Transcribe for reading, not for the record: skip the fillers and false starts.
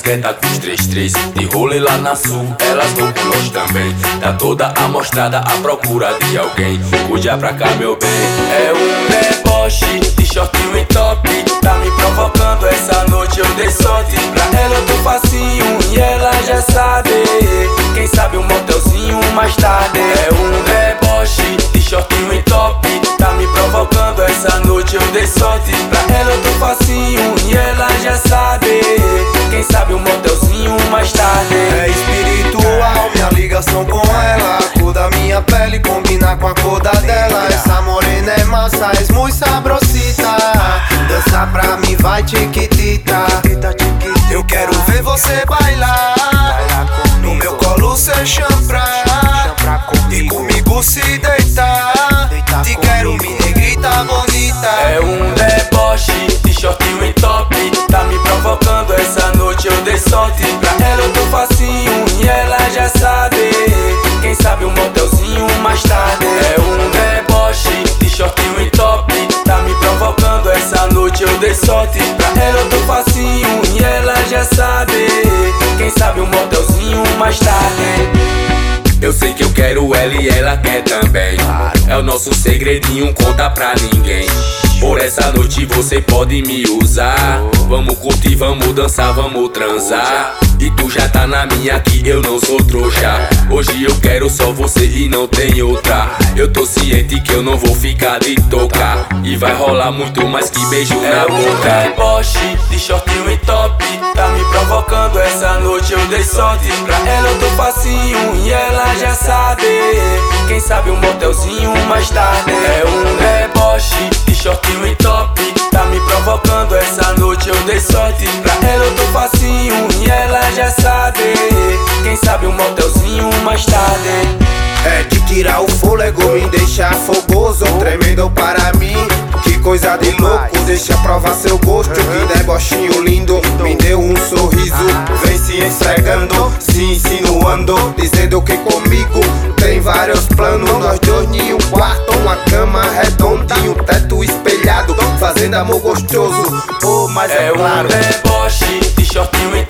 quer tá com os 33 de rolê lá na sul, elas vão com nós também. Tá toda amostrada à procura de alguém. Cuide pra cá, meu bem. É um deboche de shortinho e top. Tá me provocando, essa noite eu dei sorte. Pra ela eu tô facinho e ela já sabe. Quem sabe um motelzinho mais tarde. É um deboche de shortinho e top. Tá me provocando, essa noite eu dei sorte. Pra ela eu tô facinho e ela já sabe. Quem sabe um motelzinho mais tarde. É espiritual minha ligação com ela. A cor da minha pele combina com a cor da dela. Essa morena é massa, é muito sabrosita. Dança pra mim vai tiquitita. Eu quero ver você bailar. No meu colo cê chanfrar. E comigo se deitar. Te quero, me negrita bonita. É um deboche de shortinho e top. Tá me provocando, essa noite eu dei sorte. Pra ela eu tô facinho e ela já sabe. Quem sabe um motelzinho mais tarde. É um deboche de shortinho e top. Tá me provocando, essa noite eu dei sorte. Pra ela eu tô facinho e ela já sabe. Quem sabe um motelzinho mais tarde. Eu sei que eu quero ela e ela quer também. É o nosso segredinho, conta pra ninguém. Por essa noite você pode me usar. Vamos curtir, vamos dançar, vamos transar. E tu já tá na minha que eu não sou trouxa. Hoje eu quero só você e não tem outra. Eu tô ciente que eu não vou ficar de tocar. E vai rolar muito mais que beijo na boca. É um deboche de shortinho e top. Tá me provocando, essa noite eu dei sorte. Pra ela eu tô facinho e ela já sabe. Quem sabe um motelzinho mais tarde. É um deboche de shortinho e top. Tá me provocando, essa noite eu dei sorte. Pra ela eu tô facinho e ela já sabe. Quem sabe um motelzinho mais tarde. É de tirar o fôlego, me deixar fogoso. Tremendo para mim, que coisa de louco. Deixa provar seu gosto, que debochinho lindo. Me deu um sorriso, vem se esfregando, se insinuando, dizendo que comigo tem vários planos. Nós dois em um quarto, uma cama redondinho, teto espelhado, fazendo amor gostoso. Oh, mas é claro. Um deboche de shortinho e